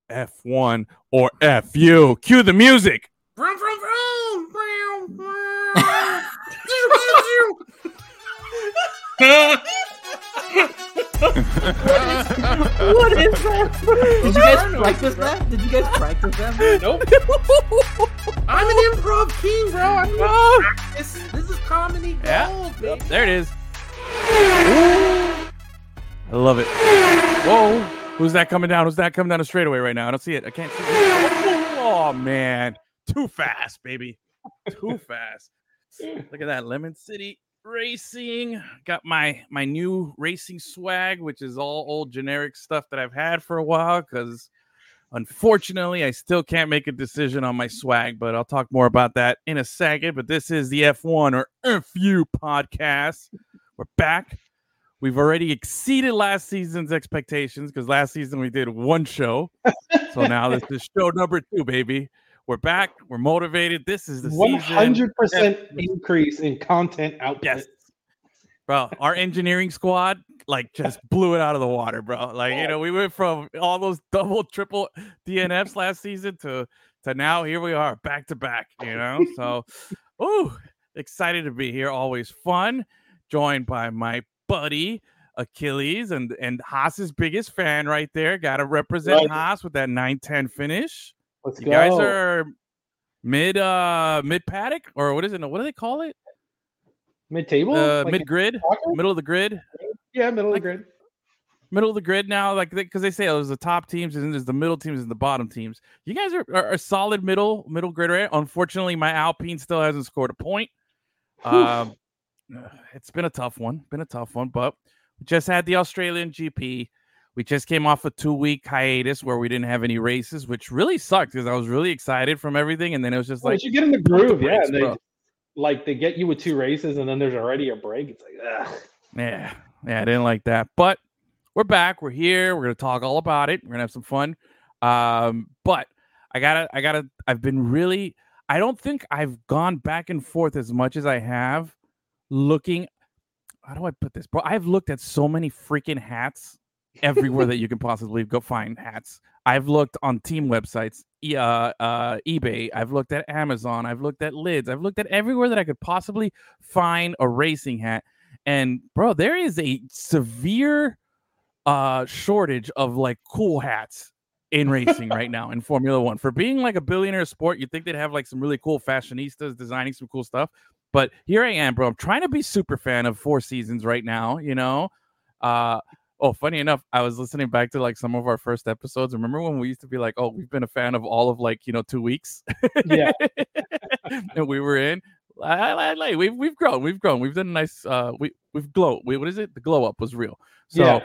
F1 or FU. Cue the music. Vroom, vroom, vroom. What is that? Did you guys practice that? Did you guys practice that? Nope. I'm an improv king, bro. I mean, practice. This is comedy gold, baby. There it is. I love it. Whoa. Who's that coming down? Who's that coming down the straightaway right now? I don't see it. I can't see it. Oh, man. Too fast, baby. Too fast. Look at that. Lemon City Racing. Got my new racing swag, which is all old generic stuff that I've had for a while because unfortunately I still can't make a decision on my swag, but I'll talk more about that in a second. But this is the F1 or FU podcast. We're back. We've already exceeded last season's expectations because last season we did one show. So now this is show number 2, baby. We're back. We're motivated. This is the 100% increase in content output. Yes. Bro, our engineering squad just blew it out of the water, bro. We went from all those double, triple DNFs last season to now here we are back to back, So, excited to be here. Always fun. Joined by my buddy Achilles and Haas's biggest fan right there. Got to represent Haas with that 9-10 finish. Let's you go. guys are mid paddock, or what is it? What do they call it? Mid table, mid grid, middle of the grid. Yeah, middle of the grid. Middle of the grid now, because they say there's the top teams and then there's the middle teams and the bottom teams. You guys are a solid middle grid, right? Unfortunately, my Alpine still hasn't scored a point. It's been a tough one. But we just had the Australian GP. We just came off a 2-week hiatus where we didn't have any races, which really sucked because I was really excited from everything. And then it was just you get in the groove, breaks, they get you with 2 races and then there's already a break. It's like, ugh. Yeah, I didn't like that. But we're back. We're here. We're going to talk all about it. We're going to have some fun. But I've been really, I don't think I've gone back and forth as much as I have looking. How do I put this, bro? I've looked at so many freaking hats everywhere that you can possibly go find hats. I've looked on team websites, eBay. I've looked at Amazon. I've looked at lids. I've looked at everywhere that I could possibly find a racing hat. And bro, there is a severe shortage of cool hats in racing right now in Formula One. For being a billionaire sport, you'd think they'd have some really cool fashionistas designing some cool stuff. But here I am, bro. I'm trying to be super fan of Four Seasons right now, funny enough, I was listening back to some of our first episodes. Remember when we used to be we've been a fan of all of 2 weeks? Yeah. And we were in. We've grown. We've done a nice. We've glow. What is it? The glow up was real. So,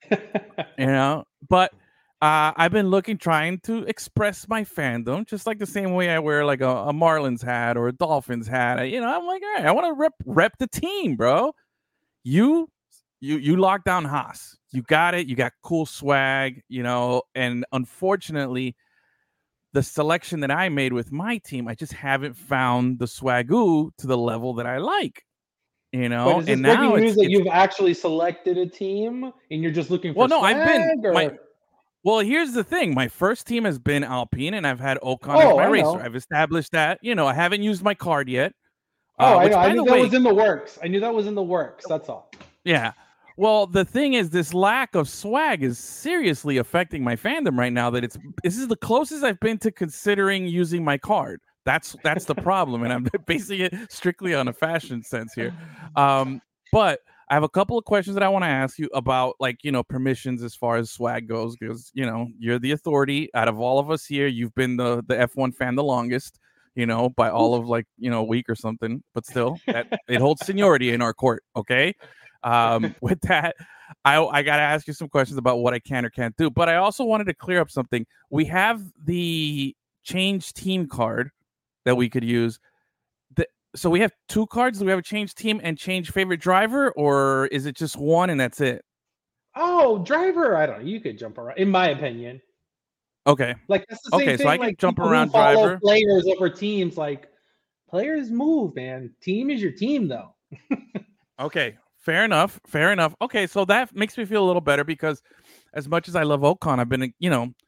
But I've been trying to express my fandom, just the same way I wear a Marlins hat or a Dolphins hat. I'm all right, I want to rep the team, bro. You locked down Haas. You got it. You got cool swag, and unfortunately, the selection that I made with my team, I just haven't found the swagoo to the level that I like, But is this breaking news that you've actually selected a team and you're just looking for swag? Well, here's the thing. My first team has been Alpine, and I've had Ocon as my racer. I've established that. I haven't used my card yet. I know. I knew that was in the works. That's all. Yeah. Well, the thing is, this lack of swag is seriously affecting my fandom right now. This is the closest I've been to considering using my card. That's the problem, and I'm basing it strictly on a fashion sense here. But I have a couple of questions that I want to ask you about, permissions as far as swag goes, because you're the authority out of all of us here. You've been the F1 fan the longest, by all of a week or something. But still, it holds seniority in our court. Okay. With that, I got to ask you some questions about what I can or can't do. But I also wanted to clear up something. We have the change team card that we could use. So we have 2 cards. Do we have a change team and change favorite driver, or is it just one and that's it? Oh, driver. I don't know. You could jump around, in my opinion. Okay. That's the same thing. So I can jump around driver. Players over teams. Players move, man. Team is your team, though. Okay. Fair enough. Okay, so that makes me feel a little better because as much as I love Ocon, I've been,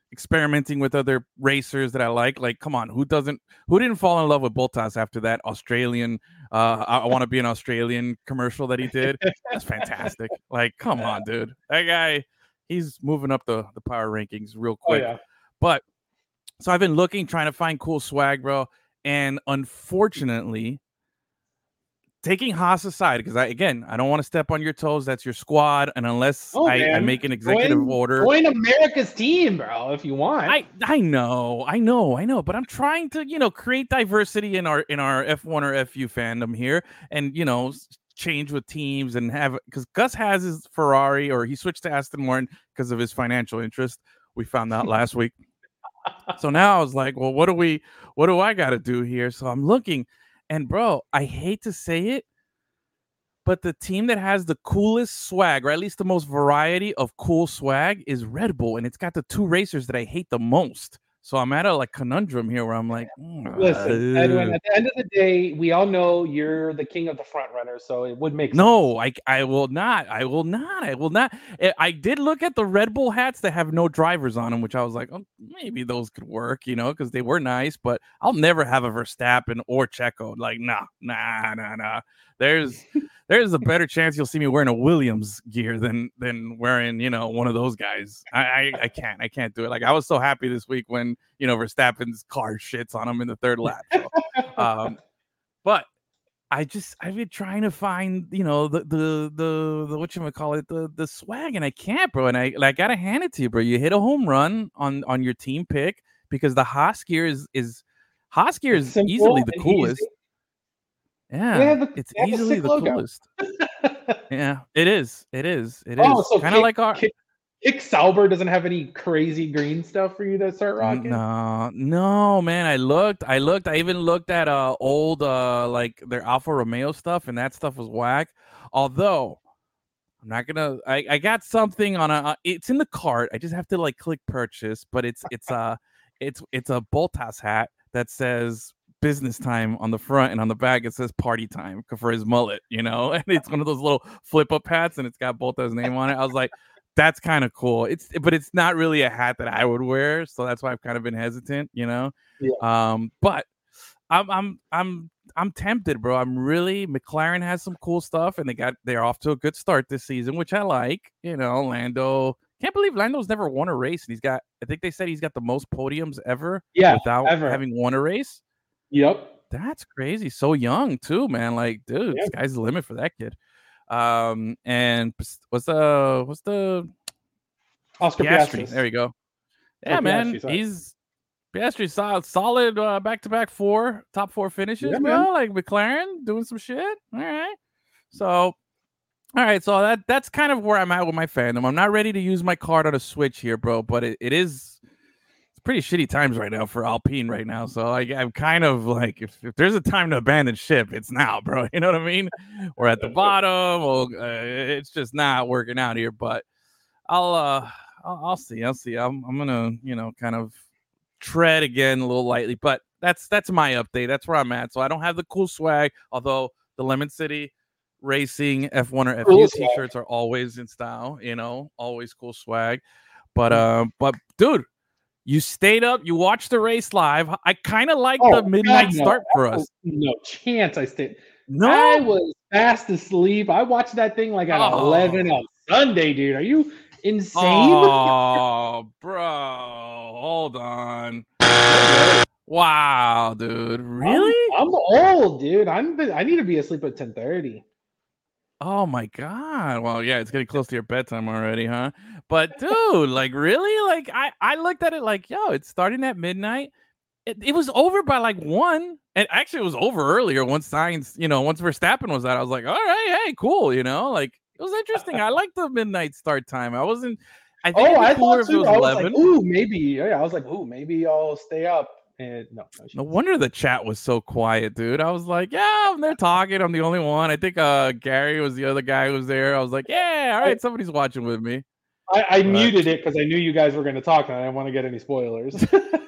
experimenting with other racers that I like. Like, come on, who didn't fall in love with Bottas after that Australian I want to be an Australian commercial that he did? That's fantastic. Like, come on, dude. That guy, he's moving up the power rankings real quick. Oh, yeah. But so I've been trying to find cool swag, bro. And unfortunately, taking Haas aside, because I don't want to step on your toes. That's your squad, and unless I make an executive order, join America's team, bro, if you want. I know, but I'm trying to create diversity in our F1 or FU fandom here, and change with teams and have, because Gus has his Ferrari, or he switched to Aston Martin because of his financial interest. We found out last week. So now I was like, well, what do I got to do here? So I'm looking. And, bro, I hate to say it, but the team that has the coolest swag, or at least the most variety of cool swag, is Red Bull. And it's got the two racers that I hate the most. So I'm at a conundrum here where I'm like, listen, Edwin, at the end of the day, we all know you're the king of the front runners, so it would make sense. No, I will not. I will not. I did look at the Red Bull hats that have no drivers on them, which I was like, oh, maybe those could work, because they were nice, but I'll never have a Verstappen or Checo. Like, nah. There's a better chance you'll see me wearing a Williams gear than wearing, one of those guys. I can't do it. Like, I was so happy this week when, Verstappen's car shits on him in the third lap. So, but I've been trying to find, the whatchamacallit, the swag, and I can't, bro. And I gotta hand it to you, bro. You hit a home run on your team pick, because the Haas gear is easily the coolest. Easy. Yeah, it's easily the coolest. Yeah, it is. Oh, so kind of like our Kick Sauber doesn't have any crazy green stuff for you to start rocking? No, man. I looked. I even looked at old like their Alfa Romeo stuff, and that stuff was whack. Although I'm not gonna. I got something on it's in the cart. I just have to click purchase, but it's a Bottas hat that says business time on the front, and on the back it says party time for his mullet, and it's one of those little flip up hats, and it's got Bottas' name on it. I was like, that's kind of cool. But it's not really a hat that I would wear, so that's why I've kind of been hesitant, Yeah. But I'm tempted, bro. McLaren has some cool stuff, and they're off to a good start this season, which I like. Lando. Can't believe Lando's never won a race, and I think they said he's got the most podiums ever. Without having won a race. Yep. That's crazy. So young too, man. Like, dude, sky's the limit for that kid. And what's the Oscar Piastri? There you go. Yeah, man. He's Piastri solid back-to-back top four finishes, bro. Man. Like McLaren doing some shit. All right. So that's kind of where I'm at with my fandom. I'm not ready to use my card on a Switch here, bro, but it's pretty shitty times right now for Alpine right now. So I'm kind of like, if there's a time to abandon ship, it's now, bro. You know what I mean? We're at the bottom. Well, it's just not working out here, but I'll see. I'm gonna, kind of tread again a little lightly, but that's my update. That's where I'm at. So I don't have the cool swag, although the Lemon City Racing F1 or FU t-shirts are always in style, always cool swag. But dude, you stayed up. You watched the race live. I kind of like the midnight start for us. No chance I stayed. No, I was fast asleep. I watched that thing at 11 on Sunday, dude. Are you insane? Oh, bro. Hold on. Wow, dude. Really? I'm old, dude. I need to be asleep at 10:30. Oh my God. Well, yeah, it's getting close to your bedtime already, huh? But dude, really? I looked at it it's starting at midnight. It was over by 1. And actually it was over earlier once once Verstappen was out. I was like, all right, hey, cool, it was interesting. I like the midnight start time. I thought too. I was 11. I was like, maybe I'll stay up. And no wonder the chat was so quiet, dude. I was like, yeah, they're talking. I'm the only one. I think Gary was the other guy who was there. I was like, yeah, all right, somebody's watching with me. I muted it because I knew you guys were going to talk, and I didn't want to get any spoilers.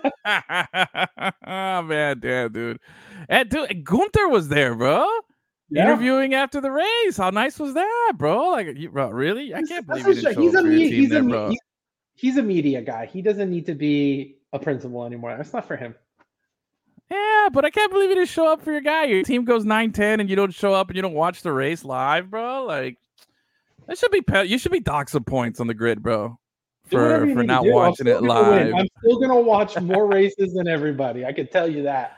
Oh, man, damn, dude. And dude, Gunther was there, bro. Yeah. Interviewing after the race. How nice was that, bro? Bro, really? I can't believe you didn't show up for your team there, bro. he's a media guy. He doesn't need to be a principal anymore. That's not for him. Yeah, but I can't believe you didn't show up for your guy. Your team goes 9-10 and you don't show up and you don't watch the race live, bro. Like, that should be you should be docked some points on the grid, bro, for not watching it live. I'm still gonna watch more races than everybody. I can tell you that.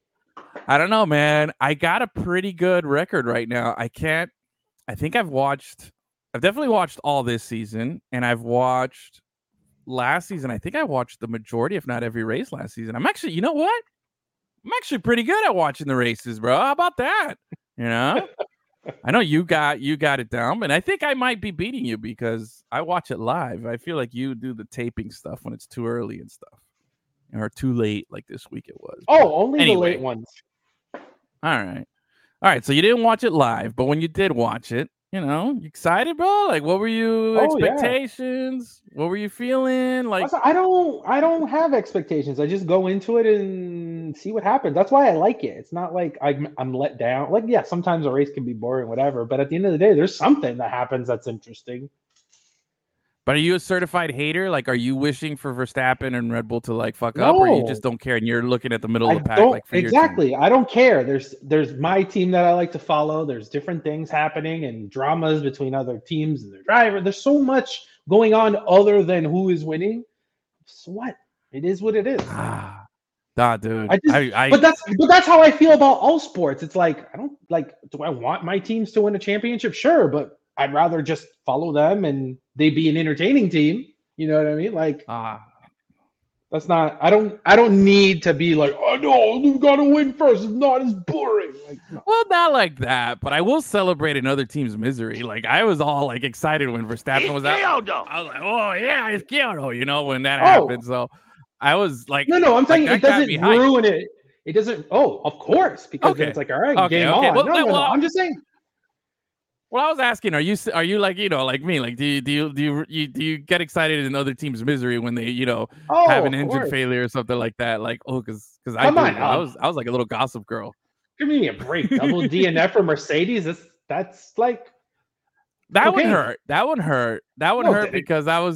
I don't know, man. I got a pretty good record right now. I think I've definitely watched all this season, and I've watched last season. I think I watched the majority, if not every race last season. I'm actually, you know what? I'm actually pretty good at watching the races, bro. How about that? You know, I know you got it down, but I think I might be beating you because I watch it live. I feel like you do the taping stuff when it's too early and stuff, or too late, like this week it was. Oh, only the late ones. All right. So you didn't watch it live, but when you did watch it, you know, you excited, bro? Like, what were your expectations? Yeah. What were you feeling? Like, I don't have expectations. I just go into it and see what happens. That's why I like it. It's not like I'm let down. Like, yeah, sometimes a race can be boring, whatever. But at the end of the day, there's something that happens that's interesting. But are you a certified hater? Like, are you wishing for Verstappen and Red Bull to like fuck up, or you just don't care and you're looking at the middle of the pack? Like, for exactly. Your team? I don't care. There's my team that I like to follow. There's different things happening and dramas between other teams and their driver. There's so much going on other than who is winning. So what? It is what it is. Nah, dude. But that's how I feel about all sports. It's like, I don't like. Do I want my teams to win a championship? Sure, but I'd rather just follow them and they be an entertaining team. You know what I mean? Like, that's not. I don't need to be like, oh no, you gotta win first. It's not as boring. Like, no. Well, not like that, but I will celebrate another team's misery. Like, I was all like excited when Verstappen was out. I was like, oh yeah, it's Kyoto. You know, when that happened. So I was like, no, I'm saying it doesn't ruin it. It doesn't. Oh, of course, because it's like, all right, game on. No, I'm just saying. Well, I was asking, are you like, you know, like me? Like, do you get excited in other teams' misery when they, you know, have an engine failure or something like that? Like, because I was like a little gossip girl. Give me a break. Double DNF for Mercedes. That's like that would hurt. That would hurt. That would hurt because that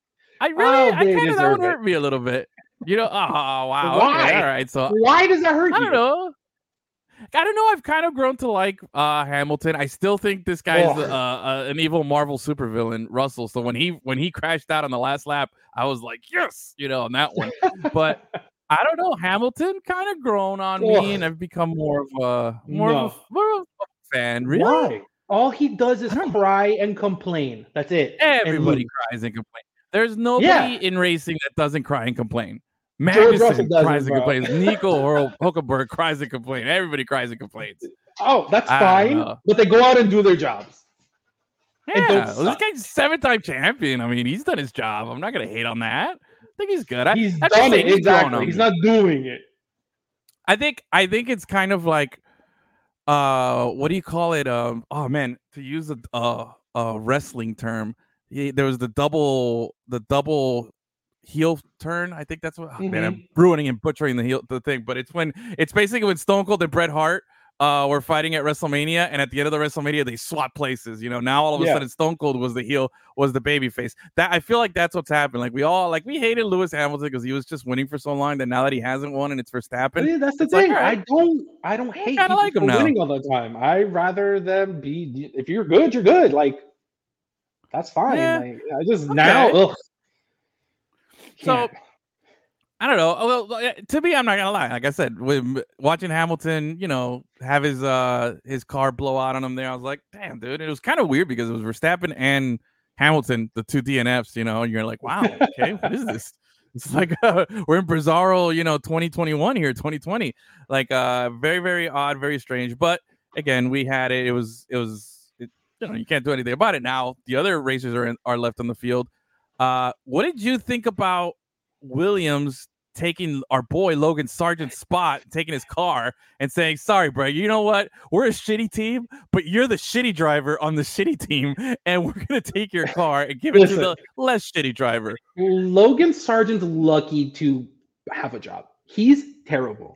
would hurt me a little bit. You know? Oh wow. Why? Okay, all right. So why does that hurt you? I don't know. I've kind of grown to like Hamilton. I still think this guy's an evil Marvel supervillain, Russell. So when he crashed out on the last lap, I was like, yes, you know, on that one. But I don't know. Hamilton kind of grown on me, and I've become more of a fan. Really? Why? All he does is cry and complain. That's it. Everybody cries and complains. There's nobody in racing that doesn't cry and complain. Magnussen cries and complains. Nico Hülkenberg cries and complains. Everybody cries and complains. Oh, that's fine. But they go out and do their jobs. Yeah, this guy's 7-time champion. I mean, he's done his job. I'm not going to hate on that. I think he's good. He's done it. Exactly. He's not doing it. I think it's kind of like, what do you call it? Oh man, to use a wrestling term, there was the double heel turn. I think that's what. Oh, man, I'm ruining and butchering the thing, but it's basically when Stone Cold and Bret Hart were fighting at WrestleMania, and at the end of the WrestleMania they swap places. You know, now all of a sudden Stone Cold was the heel, was the baby face. That I feel like that's what's happened. Like we hated Lewis Hamilton because he was just winning for so long that now that he hasn't won and it's Verstappen. Yeah, that's the thing. Like, I don't hate people like for winning all the time. I rather them be. If you're good, you're good. Like that's fine. Yeah. Like, I just now. Ugh. So, I don't know. Well, to me, I'm not gonna lie. Like I said, with watching Hamilton, you know, have his car blow out on him there, I was like, damn, dude. It was kind of weird because it was Verstappen and Hamilton, the two DNFs, you know, and you're like, wow, okay, what is this? It's like we're in bizarro, you know, 2021 here, 2020. Like, very, very odd, very strange. But again, we had it. It was. You know, you can't do anything about it now. The other racers are left on the field. What did you think about Williams taking our boy Logan Sargent's spot, taking his car and saying, sorry, bro, you know what? We're a shitty team, but you're the shitty driver on the shitty team, and we're going to take your car and give it to the less shitty driver. Logan Sargent's lucky to have a job. He's terrible.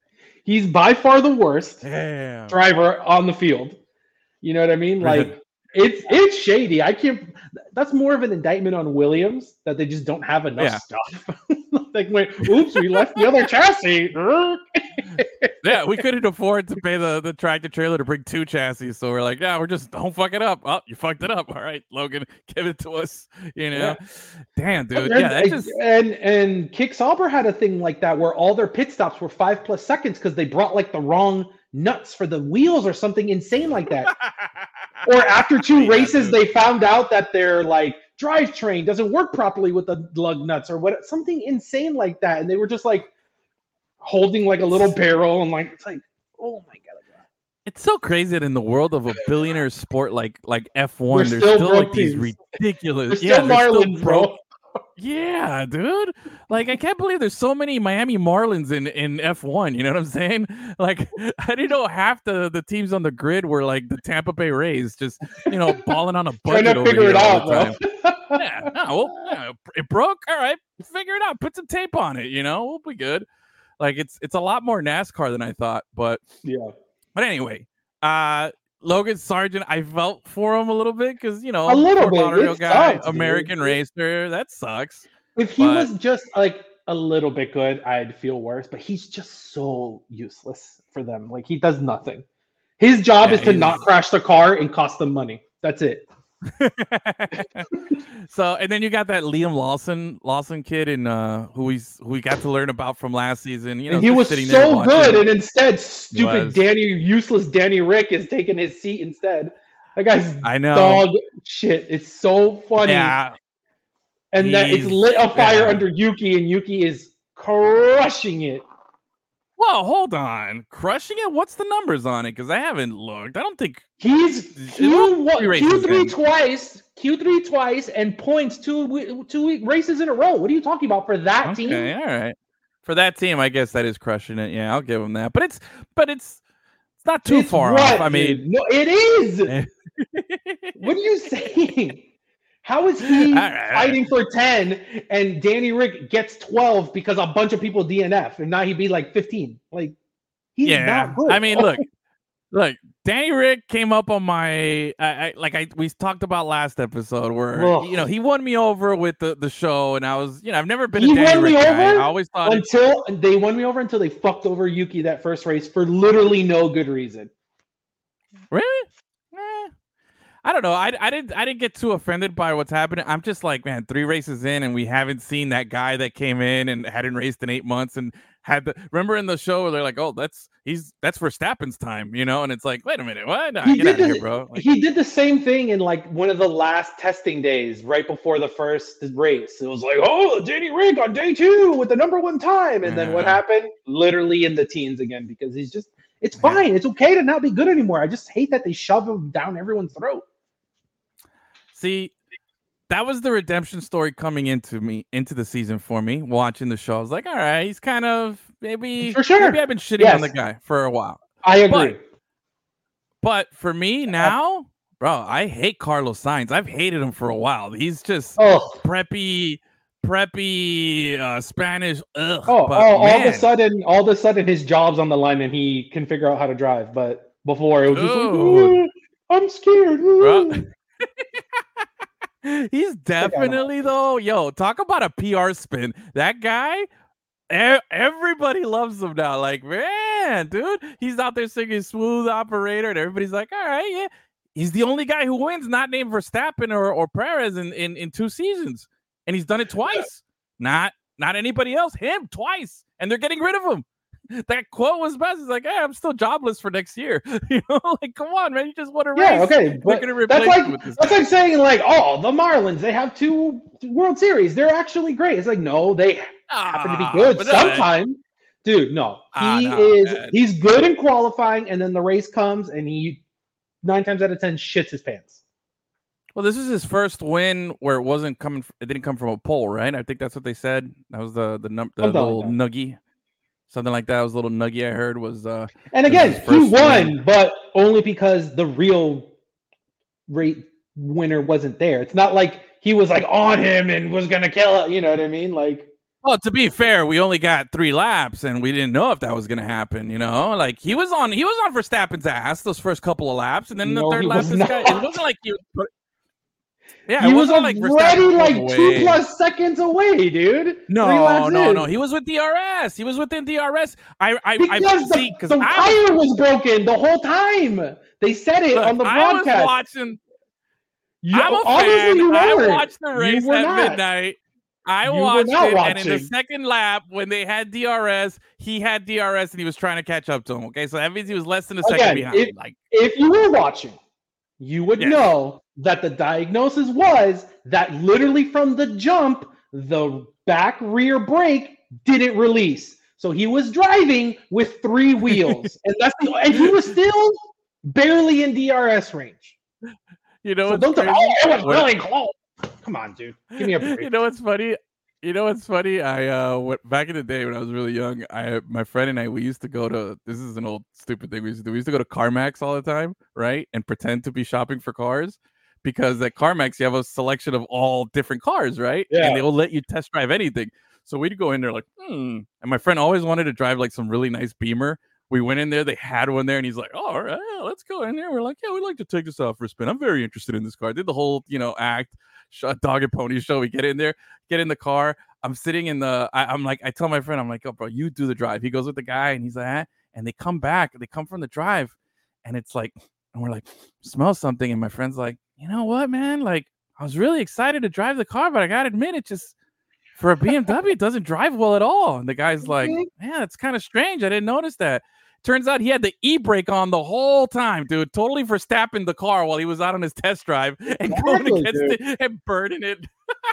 He's by far the worst driver on the field. You know what I mean? Like, It's shady. I can't. That's more of an indictment on Williams that they just don't have enough stuff. Like, oops, we left the other chassis. Yeah, we couldn't afford to pay the tractor trailer to bring 2 chassis, so we're like, yeah, we're just don't fuck it up. Oh, you fucked it up. All right, Logan, give it to us. You know, Yeah. damn, dude. And, Yeah, that just and Kick Sauber had a thing like that where all their pit stops were 5+ seconds because they brought like the wrong nuts for the wheels or something insane like that. Or after 2 races, dude. they found out that their like drivetrain doesn't work properly with the lug nuts or what, something insane like that, and they were just like holding like a little barrel and like it's like, oh my god. It's so crazy that in the world of a billionaire sport like F1, They're there's still still broke like these teams. ridiculous. They're still they're Marlins, bro. Yeah, dude. Like, I can't believe there's so many Miami Marlins in F1. You know what I'm saying? Like, I didn't know half the teams on the grid were like the Tampa Bay Rays, just, balling on a Trying budget to over figure here it all out, the time. bro. Yeah, no, well, yeah, it broke. All right, figure it out. Put some tape on it. We'll be good. Like, it's a lot more NASCAR than I thought. But anyway, Logan Sargent, I felt for him a little bit because, a little Fort bit. Lauderdale It guy, sucks, American dude. racer, that sucks. If he was just like a little bit good, I'd feel worse. But he's just so useless for them. Like, he does nothing. His job is to not crash the car and cost them money. That's it. So, and then you got that Liam Lawson kid, and who we got to learn about from last season. And he was so good, and instead, useless Danny Rick is taking his seat instead. That guy's dog shit. It's so funny. Yeah. And that it's lit a fire under Yuki, and Yuki is crushing it. Well, hold on. Crushing it? What's the numbers on it? Because I haven't looked. I don't think he's Q3 twice, and points two races in a row. What are you talking about for that team? Okay, all right. For that team, I guess that is crushing it. Yeah, I'll give him that. But it's not too far off. I mean, no, it is. What are you saying? How is he fighting for 10 and Danny Rick gets 12 because a bunch of people DNF and now he'd be like 15? Like, he's not good. I mean, look, Danny Rick came up on my we talked about last episode where he won me over with the show, and I was I've never been a Danny Rick guy. I always thought they won me over until they fucked over Yuki that first race for literally no good reason. Really? I don't know. I didn't get too offended by what's happening. I'm just like, man, 3 races in, and we haven't seen that guy that came in and hadn't raced in 8 months and remember in the show where they're like, oh, that's Verstappen's time, and it's like, wait a minute, what? Nah, get out of here, bro. Like, he did the same thing in like one of the last testing days right before the first race. It was like, oh, Danny Rick on day 2 with the number 1 time, and then what happened? Literally in the teens again, because he's just. It's fine. It's okay to not be good anymore. I just hate that they shove him down everyone's throat. See, that was the redemption story coming into the season for me. Watching the show, I was like, all right, he's kind of maybe I've been shitting on the guy for a while. I agree. But for me now, bro, I hate Carlos Sainz. I've hated him for a while. He's just preppy Spanish. All of a sudden his job's on the line and he can figure out how to drive. But before it was just like, I'm scared. He's definitely talk about a PR spin. That guy, everybody loves him now. Like, man, dude, he's out there singing Smooth Operator, and everybody's like, all right, yeah. He's the only guy who wins, not named Verstappen or Perez in 2 seasons. And he's done it twice. Not anybody else. Him twice. And they're getting rid of him. That quote was best. It's like, hey, I'm still jobless for next year. Like, come on, man. You just want to race. Yeah, okay. But that's like saying, like, the Marlins, they have 2 World Series. They're actually great. It's like, no, they happen to be good sometimes. Dude, no. He's good in qualifying, and then the race comes, and he 9 times out of 10 shits his pants. Well, this is his first win where it didn't come from a pole, right? I think that's what they said. That was the little nuggie. Something like that. It was a little nuggie I heard was and again, he won, but only because the real rate winner wasn't there. It's not like he was like on him and was gonna kill it, you know what I mean? Like, Well, to be fair, we only got 3 laps, and we didn't know if that was going to happen. You know, like he was on Verstappen's ass those first couple of laps, and then the third lap, this guy. It wasn't like he was. Yeah, he was already like 2+ seconds away, dude. No. He was with DRS. He was within DRS. Because the tire was broken the whole time. They said it on the broadcast. I was watching. I'm a fan. I watched the race at midnight. I watched it, and in the second lap, when they had DRS, he had DRS, and he was trying to catch up to him. Okay, so that means he was less than a second behind. If you were watching, you would know that the diagnosis was that literally from the jump, the back rear brake didn't release. So he was driving with 3 wheels, and he was still barely in DRS range. You know, so it was really close. Come on, dude. Give me a break. You know what's funny? I back in the day when I was really young, my friend and I, we used to go to, this is an old stupid thing we used to do. We used to go to CarMax all the time, right? And pretend to be shopping for cars, because at CarMax you have a selection of all different cars, right? Yeah. And they will let you test drive anything. So we'd go in there like, And my friend always wanted to drive like some really nice Beamer. We went in there, they had one there, and he's like, oh, all right, let's go in there. We're like, yeah, we'd like to take this out for a spin. I'm very interested in this car. I did the whole, act, dog and pony show. We get in there, get in the car. I'm sitting in I'm like, I tell my friend, I'm like, oh, bro, you do the drive. He goes with the guy, and he's like, and they come back. They come from the drive, and it's like, and we're like, smell something. And my friend's like, you know what, man? Like, I was really excited to drive the car, but I got to admit, it just, for a BMW, it doesn't drive well at all. And the guy's like, yeah, it's kind of strange. I didn't notice that. Turns out he had the e-brake on the whole time, dude. Totally Verstappen the car while he was out on his test drive and going against it and burning it.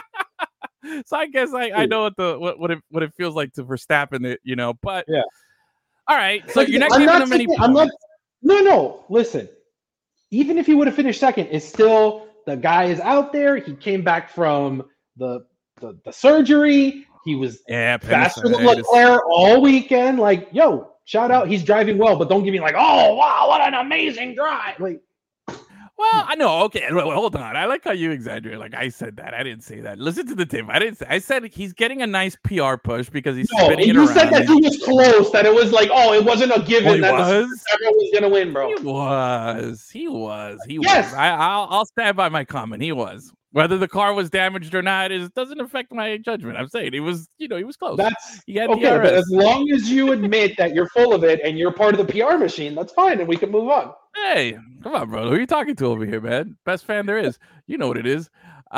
So I guess I know what it feels like to Verstappen it, But yeah, all right. So you're not giving him any points. No. Listen, even if he would have finished second, it's still the guy is out there. He came back from the surgery. He was faster than Leclerc all weekend. Like, yo. Shout out, he's driving well, but don't give me like, oh, wow, what an amazing drive. Like, well, I know. Okay, hold on. I like how you exaggerate. Like, I said that. I didn't say that. Listen to the tip. I said he's getting a nice PR push because he's spinning it around. You said that he was close, that it was like, oh, it wasn't a given that everyone was going to win, bro. He was. Yes. I'll stand by my comment. He was. Whether the car was damaged or not, it doesn't affect my judgment. I'm saying he was close. He had okay, DRS. But as long as you admit that you're full of it and you're part of the PR machine, that's fine, and we can move on. Hey, come on, bro. Who are you talking to over here, man? Best fan there is. You know what it is.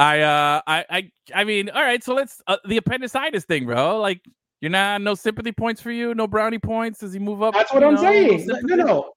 I mean, all right. So let's the appendicitis thing, bro. Like, you're not no sympathy points for you, no brownie points. Does he move up? That's what I'm saying. No.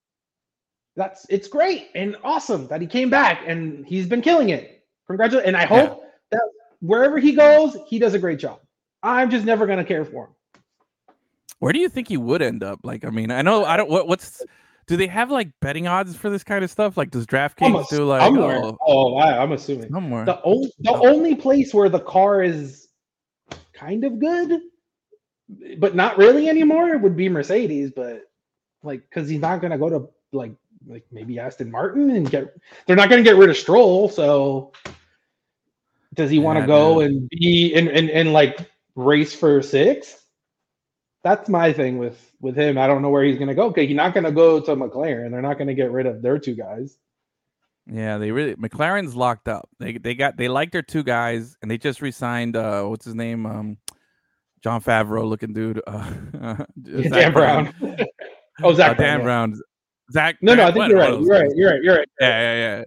It's great and awesome that he came back and he's been killing it. Congratulations. And I hope that wherever he goes, he does a great job. I'm just never going to care for him. Where do you think he would end up? Like, I mean, I don't, do they have like betting odds for this kind of stuff? Like, does DraftKings do like, I'm assuming. Somewhere. The only place where the car is kind of good, but not really anymore, would be Mercedes. But like, because he's not going to go to like maybe Aston Martin and they're not going to get rid of Stroll. So does he want to go and be and like race for 6? That's my thing with him. I don't know where he's going to go. Okay, he's not going to go to McLaren. They're not going to get rid of their 2 guys. Yeah, McLaren's locked up. They like their 2 guys, and they just re-signed what's his name? John Favreau looking dude. Dan Brown. Zach Dan Brown. Zach. No, I think you're right. Yeah.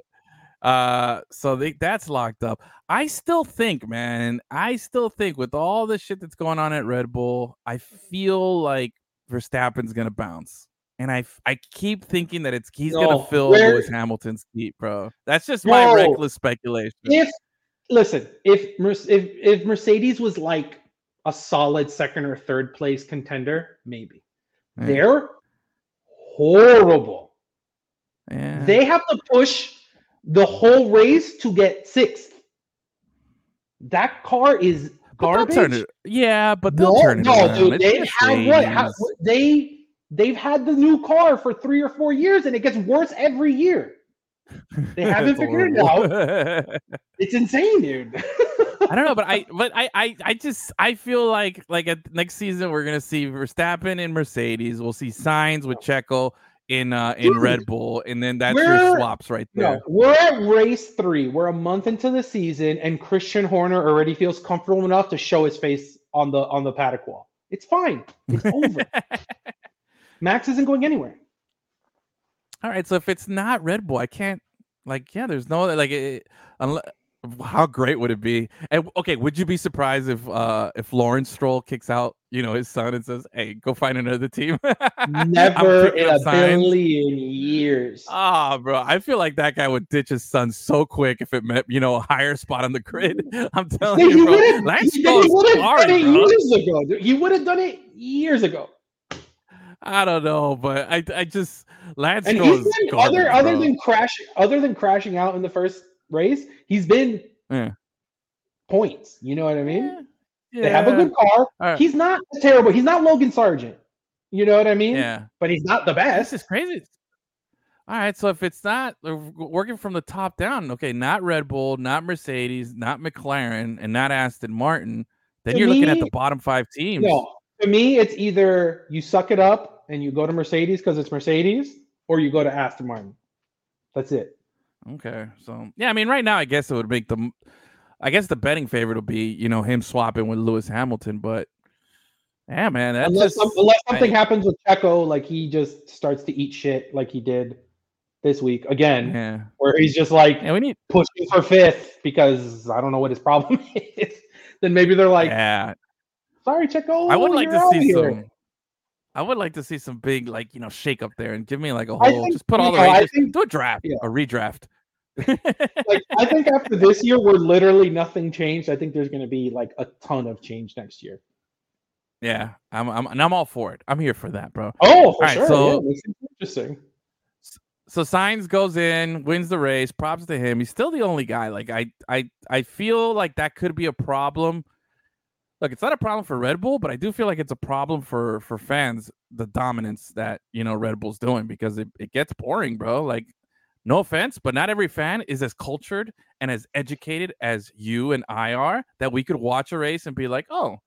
So that's locked up. I still think with all the shit that's going on at Red Bull, I feel like Verstappen's gonna bounce, and I keep thinking that he's gonna fill Lewis Hamilton's seat, bro. That's just my reckless speculation. If Mercedes was like a solid 2nd or 3rd place contender, maybe they're horrible. Yeah. They have to push the whole race to get 6th. That car is garbage. But they'll turn it around. Dude, they've had the new car for 3 or 4 years, and it gets worse every year. They haven't figured it out. It's insane, dude. I don't know, but I feel like at next season we're gonna see Verstappen in Mercedes. We'll see Sainz with Checo in Red Bull, and then that's your swaps right there. No, we're at race 3. We're a month into the season, and Christian Horner already feels comfortable enough to show his face on the paddock wall. It's fine. It's over. Max isn't going anywhere. All right, so if it's not Red Bull, I can't. There's no how great would it be? And okay, would you be surprised if Lawrence Stroll kicks out, his son and says, "Hey, go find another team"? Never in a billion years. Ah, bro, I feel like that guy would ditch his son so quick if it meant, a higher spot on the grid. I'm telling you, bro. Lance Stroll would have done it years ago. Dude. He would have done it years ago. I don't know, but I just Lance and Stroll he's been other than crashing out in the first race, he's been points. You know what I mean? Yeah. They have a good car. Right. He's not terrible. He's not Logan Sargent. You know what I mean? Yeah. But he's not the best. This is crazy. All right, so if it's not working from the top down, okay, not Red Bull, not Mercedes, not McLaren, and not Aston Martin, then you're looking at the bottom 5 teams. No, to me, it's either you suck it up and you go to Mercedes because it's Mercedes, or you go to Aston Martin. That's it. Okay, so yeah, I mean, right now, I guess it would make the betting favorite will be, him swapping with Lewis Hamilton, but yeah, man, that's unless something happens with Checo, like he just starts to eat shit like he did this week again, where he's just like pushing for 5th because I don't know what his problem is. Then maybe they're like, sorry, Checo. I would like to see some. I would like to see some big, shake up there and give me like a whole. Just put all the Rangers, do a draft, a redraft. I think after this year, where literally nothing changed, I think there's going to be like a ton of change next year. Yeah, I'm all for it. I'm here for that, bro. Oh, for sure. So this is interesting. So Sainz goes in, wins the race. Props to him. He's still the only guy. Like I feel like that could be a problem. Look, it's not a problem for Red Bull, but I do feel like it's a problem for fans, the dominance that, Red Bull's doing, because it gets boring, bro. Like, no offense, but not every fan is as cultured and as educated as you and I are, that we could watch a race and be like, oh,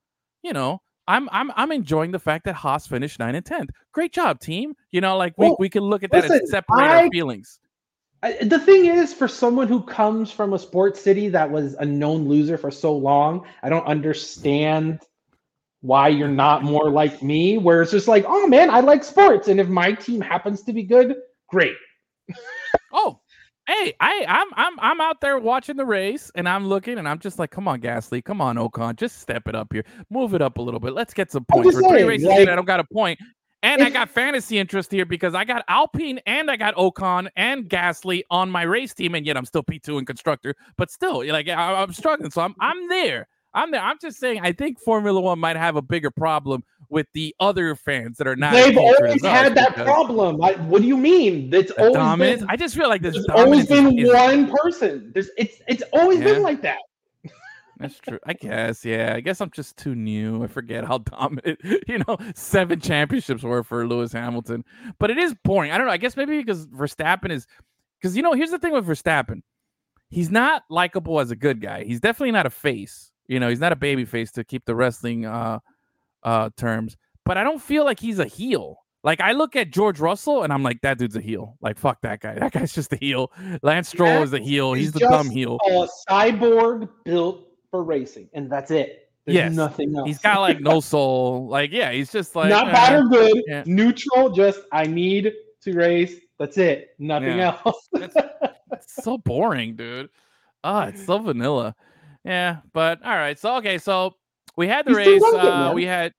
I'm enjoying the fact that Haas finished 9th and 10th. Great job, team. We can look at that and separate our feelings. The thing is, for someone who comes from a sports city that was a known loser for so long, I don't understand why you're not more like me, where it's just like, oh man, I like sports, and if my team happens to be good, great. Oh, hey, I'm out there watching the race, and I'm looking, and I'm just like, come on, Gasly, come on, Ocon, just step it up here, move it up a little bit, let's get some points. For 3 races, I don't got a point. And I got fantasy interest here because I got Alpine and I got Ocon and Gasly on my race team, and yet I'm still P2 in constructor. But still, I'm struggling, so I'm there. I'm just saying, I think Formula One might have a bigger problem with the other fans that are not. They've always had that problem. What do you mean? It's always dominance. I just feel like there's always been one person. It's always been like that. That's true. I guess. Yeah. I guess I'm just too new. I forget how dominant, 7 championships were for Lewis Hamilton. But it is boring. I don't know. I guess maybe because Verstappen is... Because, here's the thing with Verstappen. He's not likable as a good guy. He's definitely not a face. He's not a baby face, to keep the wrestling terms. But I don't feel like he's a heel. Like, I look at George Russell, and I'm like, that dude's a heel. Like, fuck that guy. That guy's just a heel. Lance Stroll is a heel. He's the dumb heel. A cyborg built for racing, and that's it. There's nothing else. He's got like no soul. Like, he's just like not bad or good, neutral. Just I need to race. That's it. Nothing else. It's so boring, dude. It's so vanilla. Yeah, but all right. So we had the race. Duncan, we had,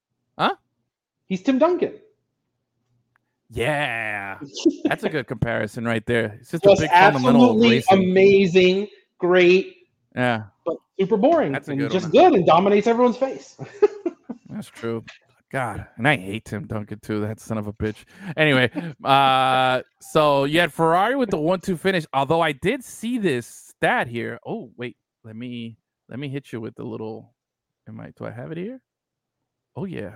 He's Tim Duncan. Yeah, that's a good comparison right there. It's just a big fundamental racing. Amazing, great. Yeah. But super boring. That's good and dominates everyone's face. That's true. God. And I hate Tim Duncan too. That son of a bitch. Anyway, so you had Ferrari with the 1-2 finish. Although I did see this stat here. Oh, wait. Let me hit you with the little do I have it here? Oh yeah.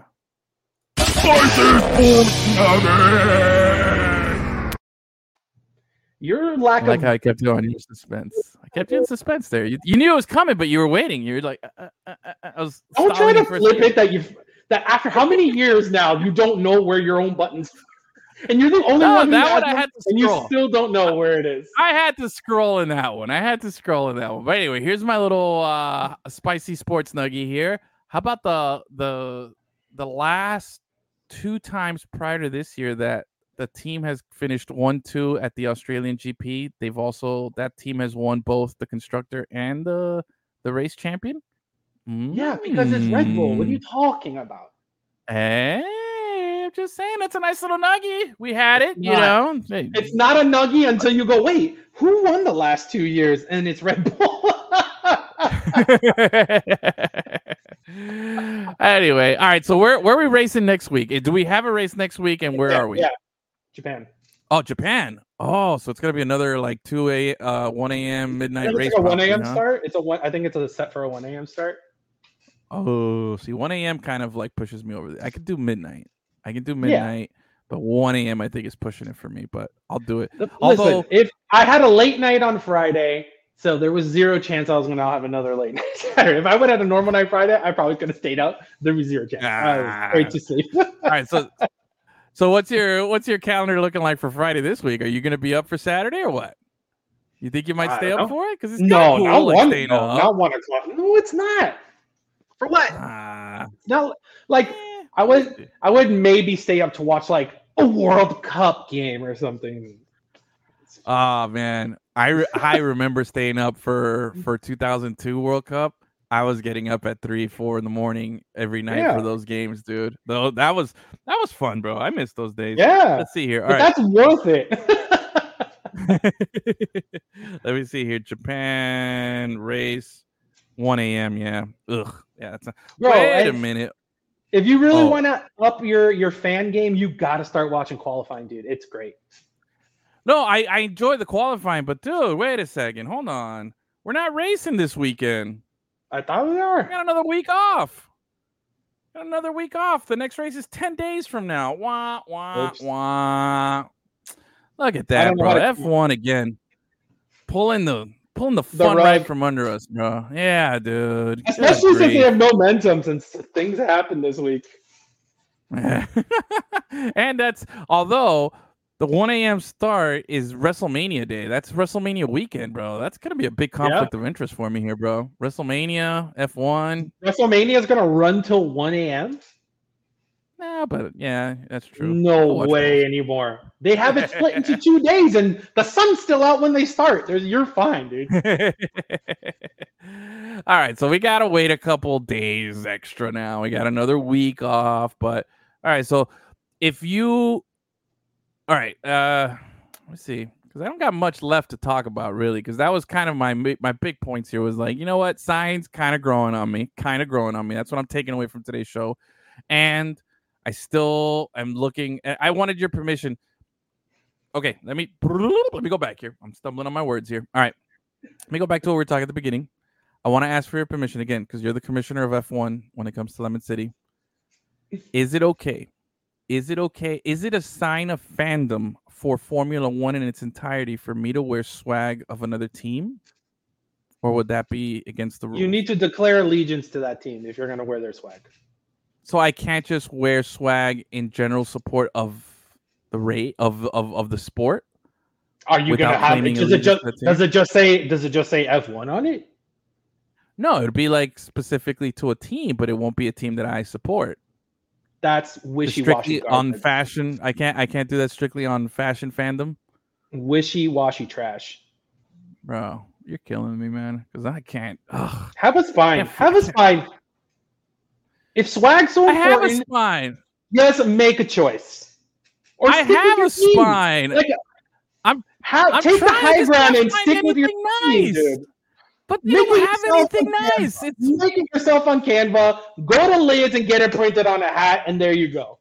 Your lack I like of how I kept you on your suspense. I kept you in suspense there. You knew it was coming, but you were waiting. You were like, I was. don't try stalling to you for a flip second. it that after how many years now you don't know where your own buttons, and you're the only one who that has one I them, had to and you scroll. still don't know where it is. I had to scroll in that one. But anyway, here's my little spicy sports nugget here. How about the last 2 times prior to this year that the team has finished 1-2 at the Australian GP? That team has won both the constructor and the race champion. Yeah, because it's Red Bull. What are you talking about? Hey, I'm just saying, that's a nice little nugget. We had it, It's not a nugget until you go, wait, who won the last 2 years? And it's Red Bull. Anyway, all right. So where are we racing next week? Do we have a race next week? And where are we? Yeah, Japan. Oh, Japan. Oh, so it's gonna be another like 1 a.m. midnight race. Like a 1 a.m. huh? start. I think it's a set for a 1 a.m. start. Oh, see, 1 a.m. kind of like pushes me over. I could do midnight. But 1 a.m. I think is pushing it for me. But I'll do it. Listen, if I had a late night on Friday, so there was zero chance I was going to have another late night Saturday. If I would have had a normal night Friday, I probably could have stayed out. There was zero chance. I was great to sleep. All right, so what's your calendar looking like for Friday this week? Are you going to be up for Saturday or what? You think you might stay up for it? Because it's not 1 o'clock. No, it's not. For what? No, like I would maybe stay up to watch like a World Cup game or something. Oh man, I remember staying up for 2002 World Cup. I was getting up at 3-4 in the morning every night for those games, dude. Though that was fun, bro. I miss those days. Yeah. Let's see here. All right. That's worth it. Let me see here. Japan race 1 a.m. Yeah. Ugh. Yeah. That's wait a minute. If you really want to up your fan game, you got to start watching qualifying, dude. It's great. No, I enjoy the qualifying, but dude, wait a second. Hold on. We're not racing this weekend. I thought we are. We got another week off. The next race is 10 days from now. Wah, wah, wah. Look at that, bro. F1 again. Pulling the fun right from under us, bro. Yeah, dude. Especially since they have momentum since things happened this week. And that's although the 1 a.m. start is WrestleMania day. That's WrestleMania weekend, bro. That's gonna be a big conflict of interest for me here, bro. WrestleMania, F1. WrestleMania is gonna run till 1 a.m. Nah, but yeah, that's true. No way anymore. They have it split into 2 days, and the sun's still out when they start. You're fine, dude. All right, so we gotta wait a couple days extra now. We got another week off, but all right. So if you, all right, let's see, because I don't got much left to talk about really, because that was kind of my big points here. Was like, you know what, science kind of growing on me. That's what I'm taking away from today's show, and I still am looking. I wanted your permission. Okay, let me go back here. I'm stumbling on my words here. All right, let me go back to what we were talking at the beginning. I want to ask for your permission again because you're the commissioner of F1 when it comes to Lemon City. Is it okay? Is it a sign of fandom for Formula One in its entirety for me to wear swag of another team? Or would that be against the rules? You need to declare allegiance to that team if you're going to wear their swag. So I can't just wear swag in general support of the rate of the sport? Are you going to have it? Does it just say F1 on it? No, it'd be like specifically to a team, but it won't be a team that I support. That's wishy-washy. On fashion, I can't do that strictly on fashion fandom. Wishy-washy trash, bro. You're killing me, man. Because I can't. Ugh. Have a spine. If swag's so important, I have a spine. Yes, make a choice. Or I have a spine. Like, I'm take the high ground and stick with your team, dude. But you don't have anything nice. It's making yourself on Canva. Go to Lids and get it printed on a hat, and there you go.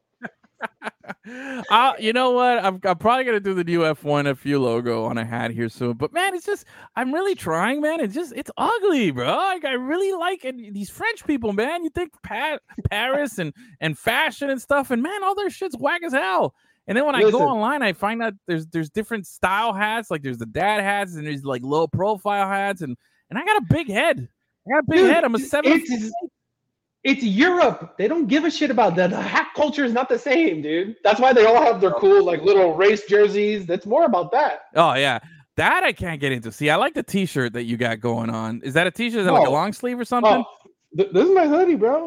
You know what? I'm probably gonna do the new F1 FU logo on a hat here soon. But man, it's just I'm really trying, man. It's ugly, bro. Like, I really like it. These French people, man. You think Paris and fashion and stuff, and man, all their shit's whack as hell. And then when I go online, I find out there's different style hats. Like there's the dad hats and there's like low profile hats. And I got a big head. I'm a 7. It's Europe. They don't give a shit about that. The hat culture is not the same, dude. That's why they all have their cool like little race jerseys. That's more about that. Oh yeah. That I can't get into. See, I like the t-shirt that you got going on. Is that a t-shirt? Is that like a long sleeve or something? This is my hoodie, bro.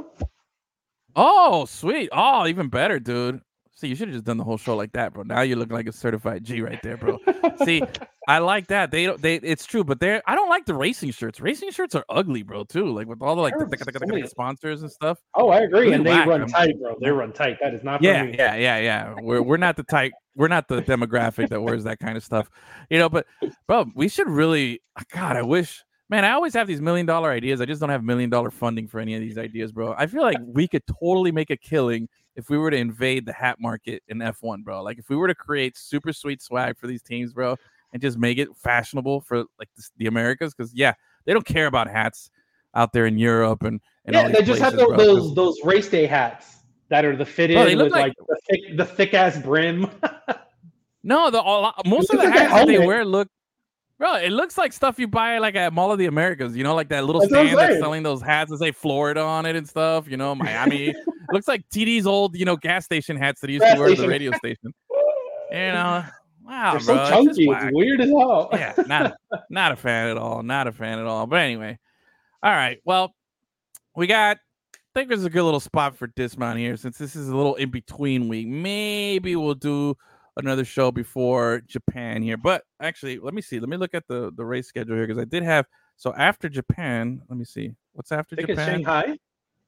Oh, sweet. Oh, even better, dude. See, you should have just done the whole show like that, bro. Now you look like a certified G right there, bro. See, I like that. They it's true, but I don't like the racing shirts. Racing shirts are ugly, bro, too. Like with all the the sponsors and stuff. Oh, I agree. And they run tight, bro. They run tight. That is not for me. Yeah. We're not the type. We're not the demographic that wears that kind of stuff. But bro, we should really, God, I wish. Man, I always have these $1 million ideas. I just don't have $1 million funding for any of these ideas, bro. I feel like we could totally make a killing if we were to invade the hat market in F1, bro. Like if we were to create super sweet swag for these teams, bro, and just make it fashionable for like the Americas, because they don't care about hats out there in Europe and all they just places, have those race day hats that are the fitted with like the thick ass brim. No, most of the hats that they wear look. Bro, it looks like stuff you buy like at Mall of the Americas, like that little stand that's selling those hats that say Florida on it and stuff, Miami. It looks like TD's old, gas station hats that he used to wear at the radio station. Wow, they're bro. So chunky. It's weird as hell. Yeah, not a fan at all. Not a fan at all. But anyway. All right. Well, I think there's a good little spot for dismount here since this is a little in between week. Maybe we'll do another show before Japan here, but actually let me look at the race schedule here because I did have after Japan, let me see what's after Japan. It's Shanghai.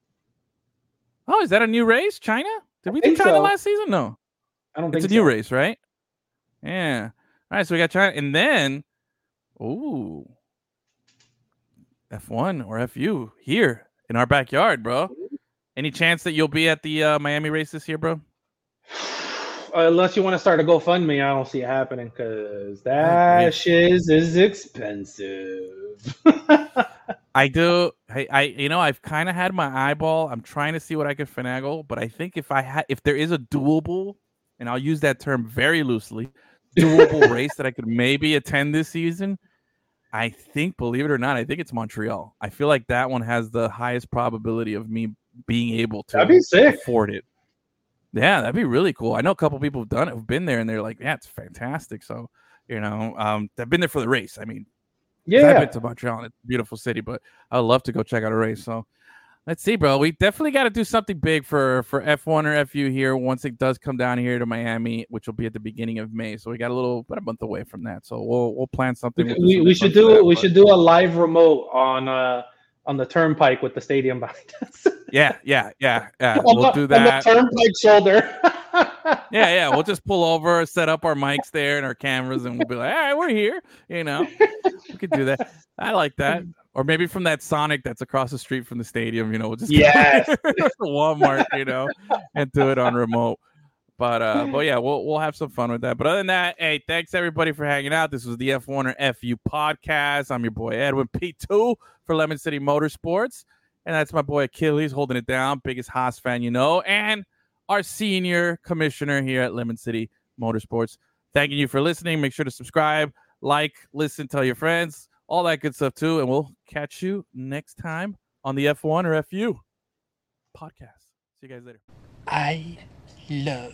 Oh, is that a new race? China? Did we do China last season? No, I don't think it's a new race, right? Yeah. All right, so we got China, and then F1 or FU here in our backyard, bro. Any chance that you'll be at the Miami race this year, bro? Unless you want to start a GoFundMe, I don't see it happening because that shiz is expensive. I do. I've kind of had my eyeball. I'm trying to see what I could finagle, but I think if there is a doable, and I'll use that term very loosely, doable race that I could maybe attend this season, I think, believe it or not, I think it's Montreal. I feel like that one has the highest probability of me being able to afford it. Yeah, that'd be really cool. I know a couple people who've been there, and they're like, "Yeah, it's fantastic." So, they've been there for the race. I mean, I've been to Montreal. It's a beautiful city, but I'd love to go check out a race. So, let's see, bro. We definitely got to do something big for F1 or FU here once it does come down here to Miami, which will be at the beginning of May. So we got about a month away from that. So we'll plan something. We should do a live remote on the turnpike with the stadium behind us. Yeah. We'll do that. On the turnpike shoulder. Yeah. We'll just pull over, set up our mics there and our cameras, and we'll be like, all right, we're here. We could do that. I like that. Or maybe from that Sonic that's across the street from the stadium, we'll just go to Walmart, and do it on remote. But yeah, we'll have some fun with that. But other than that, hey, thanks everybody for hanging out. This was the F1 or FU podcast. I'm your boy Edwin P2 for Lemon City Motorsports. And that's my boy Achilles holding it down, biggest Haas fan and our senior commissioner here at Lemon City Motorsports. Thanking you for listening. Make sure to subscribe, like, listen, tell your friends, all that good stuff too. And we'll catch you next time on the F1 or FU podcast. See you guys later. I love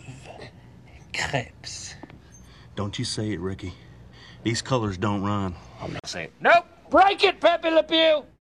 crepes. Don't you say it, Ricky. These colors don't run. I'm not saying. Nope. Break it, Pepe Le Pew.